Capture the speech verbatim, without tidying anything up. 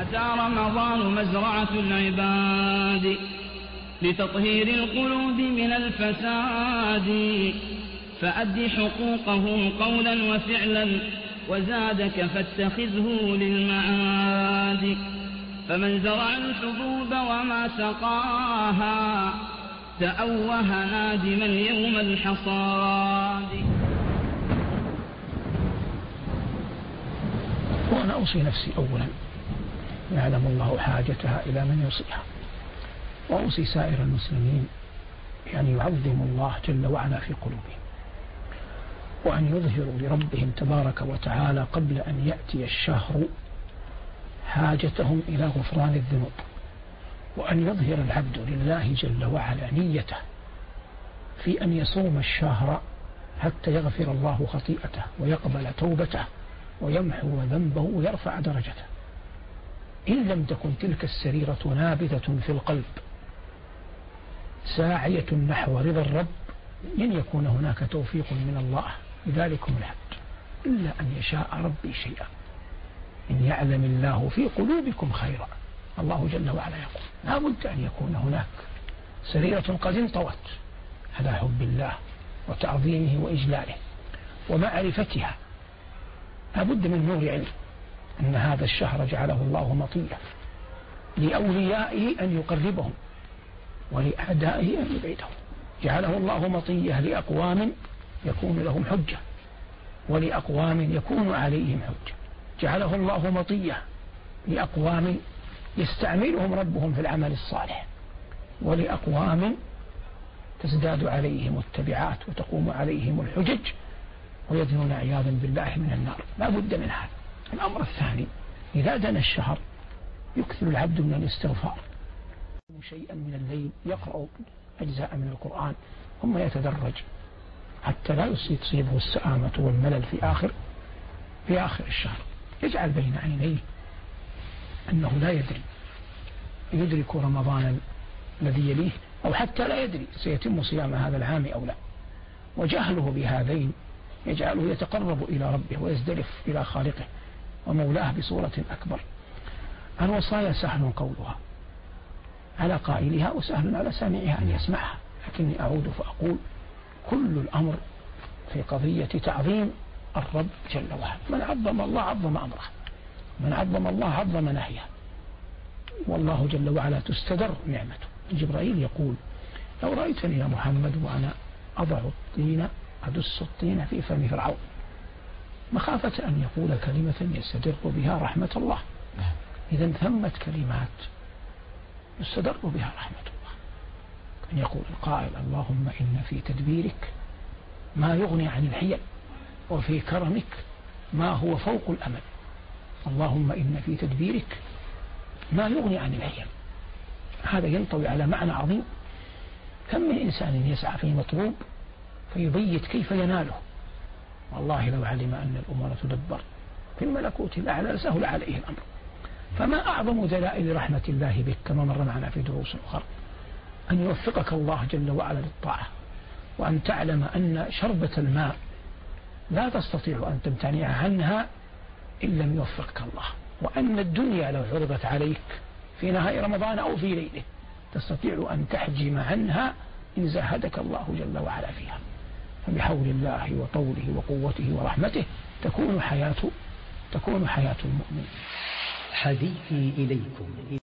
أتى رمضان مزرعة العباد لتطهير القلوب من الفساد، فأد حقوقهم قولا وفعلا وزادك فاتخذه للمعاد. فمن زرع الحبوب وما سقاها تأوه نادما يوم الحصاد. وأنا أوصي نفسي أولا يعلم الله حاجتها إلى من يوصيها، وأوصي سائر المسلمين أن يعظموا الله جل وعلا في قلوبهم، وأن يظهروا لربهم تبارك وتعالى قبل أن يأتي الشهر حاجتهم إلى غفران الذنوب، وأن يظهر العبد لله جل وعلا نيته في أن يصوم الشهر حتى يغفر الله خطيئته ويقبل توبته ويمحو ذنبه ويرفع درجته. إن لم تكن تلك السريرة نابذة في القلب ساعية نحو رضا الرب لن يكون هناك توفيق من الله لذلكم العبد إلا أن يشاء ربي شيئا. إن يعلم الله في قلوبكم خيرا، الله جل وعلا يقول لا بد أن يكون هناك سريرة قد انطوت على حب الله وتعظيمه وإجلاله ومعرفتها. لا بد من نور علم أن هذا الشهر جعله الله مطية لأوليائه أن يقربهم ولأعدائه أن يبعدهم. جعله الله مطية لأقوام يكون لهم حجة ولأقوام يكون عليهم حجة. جعله الله مطية لأقوام يستعملهم ربهم في العمل الصالح، ولأقوام تزداد عليهم التبعات وتقوم عليهم الحجج ويدنون عياذا بالله من النار. لا بد من هذا. الأمر الثاني، إذا دنا الشهر يكثر العبد من الاستغفار، شيئا من الليل يقرأ أجزاء من القرآن ثم يتدرج حتى لا تصيبه السآمة والملل في آخر في آخر الشهر. يجعل بين عينيه أنه لا يدري يدرك رمضان الذي يليه أو حتى لا يدري سيتم صيام هذا العام أو لا. وجهله بهذين يجعله يتقرب إلى ربه ويزدلف إلى خالقه ومولاه بصورة أكبر. الوصايا سهل قولها على قائلها وسهل على سامعها أن يسمعها، لكني أعود فأقول كل الأمر في قضية تعظيم الرب جل وعلا. من عظم الله عظم أمره، من عظم الله عظم نهيه، والله جل وعلا تستدر نعمته. جبرائيل يقول لو رأيتني يا محمد وأنا أضع الطين أدس الطين في فم فرعون مخافة أن يقول كلمة يستدر بها رحمة الله. إذن ثمت كلمات يستدر بها رحمة الله. أن يقول القائل اللهم إن في تدبيرك ما يغني عن الحيل وفي كرمك ما هو فوق الأمل. اللهم إن في تدبيرك ما يغني عن الحيل. هذا ينطوي على معنى عظيم. كم من إنسان يسعى في مطلوب فيبيت كيف يناله، والله لو علم أن الأمور تدبر في الملكوت الأعلى لسهل عليه الأمر. فما أعظم دلائل رحمة الله بك كما مر معنا في دروس أخرى أن يوفقك الله جل وعلا للطاعة، وأن تعلم أن شربة الماء لا تستطيع أن تمتنع عنها إن لم يوفقك الله، وأن الدنيا لو عرضت عليك في نهاية رمضان أو في ليله تستطيع أن تحجم عنها إن زهدك الله جل وعلا فيها. فبحول الله وطوله وقوته ورحمته تكون حياة تكون حياة المؤمن. حديثي إليكم